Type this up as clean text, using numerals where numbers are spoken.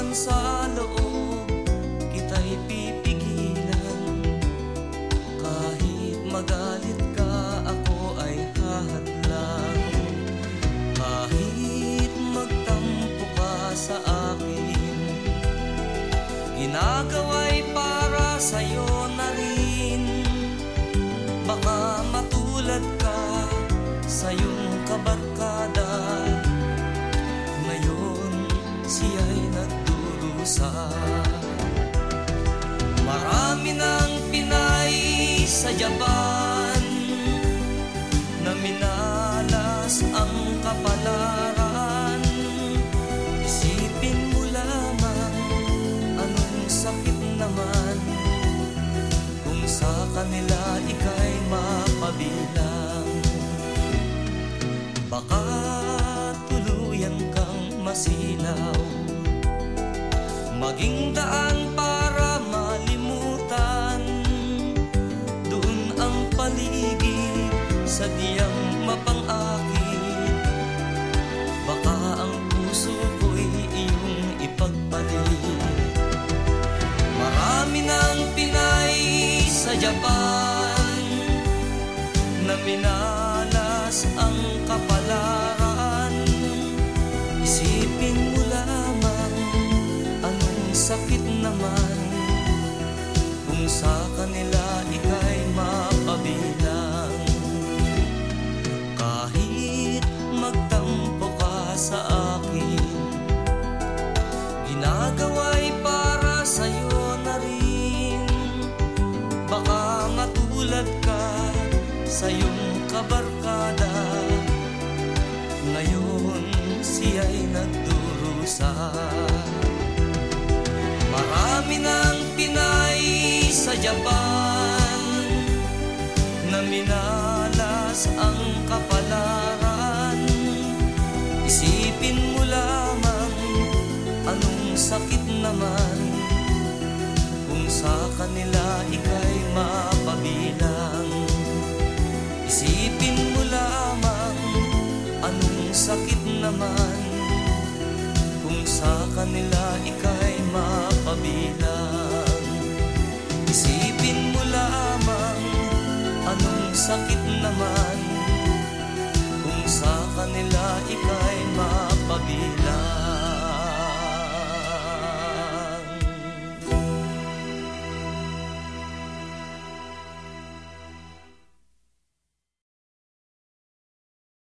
puson sa loob kita'y pipigilan. Kahit magalit ka, ako ay hahadlang. Kahit magtampo ka sa akin, ginagawa'y para sa'yo na rin. Baka matulad ka sa iyong kabarkada, ngayon siya'y nagdurusa. Marami ng Pinay sa Japan na minalas ang kapalaran. Isipin mo lamang anong sakit naman kung sa kanila ika'y mapabilang. Baka tuluyan kang masilaw, maging daan para malimutan. Doon ang paligid, sadyang mapang-akit. Baka ang puso ko'y iyong ipagpalit. Marami ng Pinay sa Japan na minalas ang kapalaran. Isipin mo lamang anong sakit naman kung sa kanila ika'y mapabilang. Kahit magtampo ka sa akin, ginagawa'y para sa'yo na rin. Baka matulad ka sa iyong kabarkada, ngayon siya'y nagdurusa. Marami ng Pinay sa Japan na minalas ang kapalaran. Isipin mo lamang anong sakit naman kung sa kanila ika'y mapabilang. Isipin mo lamang anong sakit naman kung sa kanila ika'y mapabilang. Isipin mo lamang anong sakit naman kung sa kanila ika'y mapabilang.